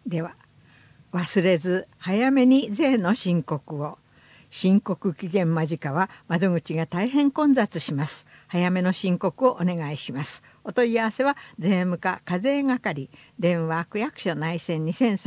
では忘れず早めに税の申告を。申告期限間近は窓口が大変混雑します。早めの申告をお願いします。お問い合わせは税務課課税係、電話区役所内線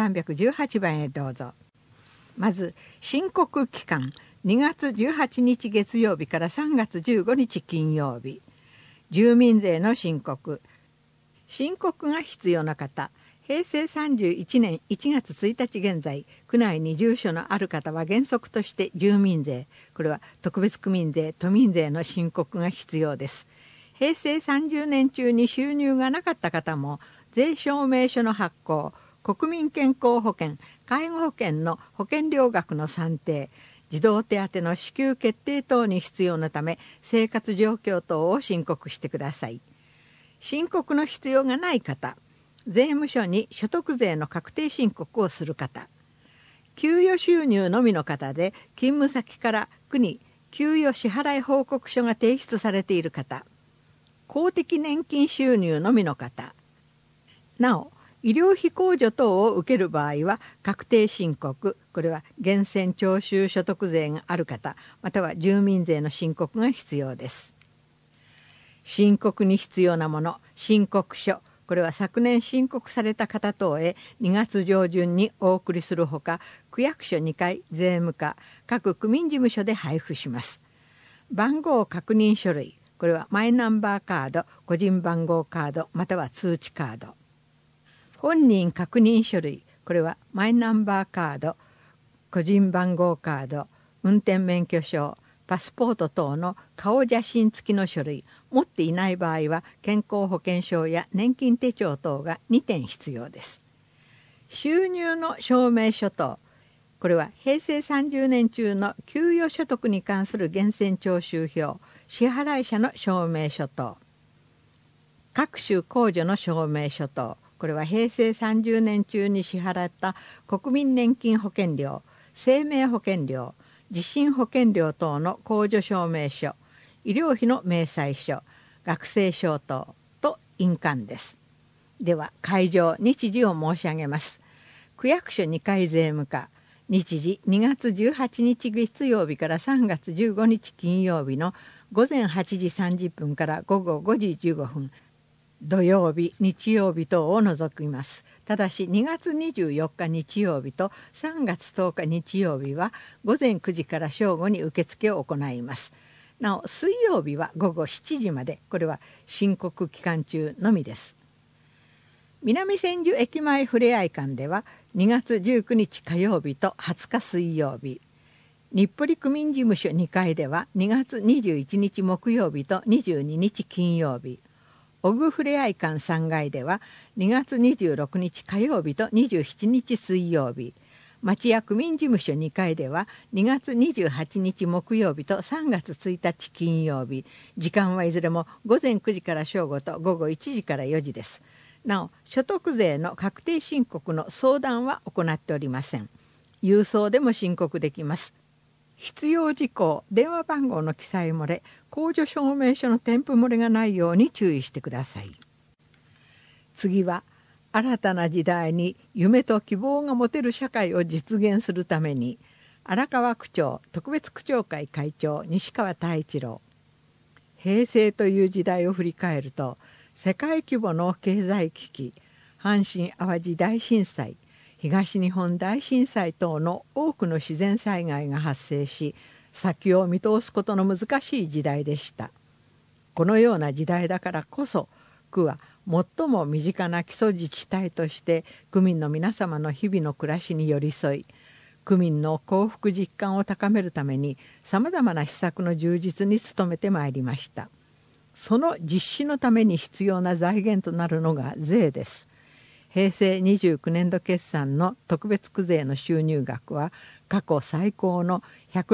2318番へどうぞ。まず申告期間、2月18日月曜日から3月15日金曜日。住民税の申告が必要な方、平成31年1月1日現在、区内に住所のある方は原則として住民税、これは特別区民税、都民税の申告が必要です。平成30年中に収入がなかった方も、税証明書の発行、国民健康保険、介護保険の保険料額の算定、児童手当の支給決定等に必要なため、生活状況等を申告してください。申告の必要がない方、税務署に所得税の確定申告をする方、給与収入のみの方で勤務先から区に給与支払い報告書が提出されている方、公的年金収入のみの方、なお医療費控除等を受ける場合は確定申告、これは源泉徴収所得税がある方、または住民税の申告が必要です。申告に必要なもの、申告書、これは昨年申告された方等へ2月上旬にお送りするほか、区役所2階、税務課、各区民事務所で配布します。番号確認書類、これはマイナンバーカード、個人番号カード、または通知カード。本人確認書類、これはマイナンバーカード、個人番号カード、運転免許証、パスポート等の顔写真付きの書類、持っていない場合は健康保険証や年金手帳等が2点必要です。収入の証明書等、これは平成30年中の給与所得に関する源泉徴収票、支払い者の証明書等、各種控除の証明書等、これは平成30年中に支払った国民年金保険料、生命保険料、地震保険料等の控除証明書、医療費の明細書、学生証等と印鑑です。では会場日時を申し上げます。区役所2階税務課、日時2月18日月曜日から3月15日金曜日の午前8時30分から午後5時15分、土曜日日曜日等を除きます。ただし2月24日日曜日と3月10日日曜日は午前9時から正午に受付を行います。なお水曜日は午後7時まで、これは申告期間中のみです。南千住駅前ふれあい館では2月19日火曜日と20日水曜日、日暮里区民事務所2階では2月21日木曜日と22日金曜日、小具ふれあい館3階では2月26日火曜日と27日水曜日、町屋区民事務所2階では2月28日木曜日と3月1日金曜日、時間はいずれも午前9時から正午と午後1時から4時です。なお所得税の確定申告の相談は行っておりません。郵送でも申告できます。必要事項、電話番号の記載漏れ、控除証明書の添付漏れがないように注意してください。次は新たな時代に夢と希望が持てる社会を実現するために、荒川区長特別区長会会長西川太一郎。平成という時代を振り返ると、世界規模の経済危機、阪神・淡路大震災、東日本大震災等の多くの自然災害が発生し、先を見通すことの難しい時代でした。このような時代だからこそ、区は最も身近な基礎自治体として区民の皆様の日々の暮らしに寄り添い、区民の幸福実感を高めるためにさまざまな施策の充実に努めてまいりました。その実施のために必要な財源となるのが税です。平成29年度決算の特別区税の収入額は過去最高の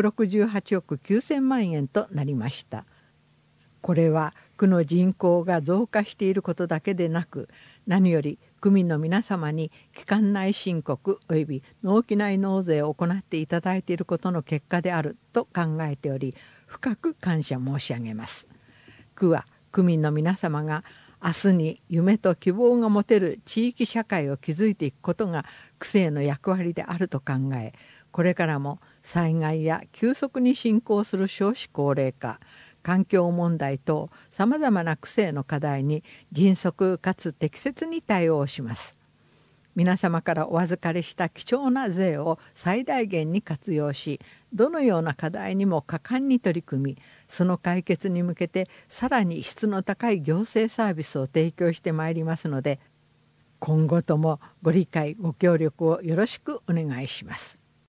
168億9000万円となりました。これは区の人口が増加していることだけでなく、何より区民の皆様に期間内申告および納期内納税を行っていただいていることの結果であると考えており、深く感謝申し上げます。区は区民の皆様が明日に夢と希望が持てる地域社会を築いていくことが区政の役割であると考え、これからも災害や急速に進行する少子高齢化、環境問題等さまざまな区政の課題に迅速かつ適切に対応します。皆様からお預かりした貴重な税を最大限に活用し、どのような課題にも果敢に取り組み、その解決に向けてさらに質の高い行政サービスを提供してまいりますので、今後ともご理解ご協力をよろしくお願いします。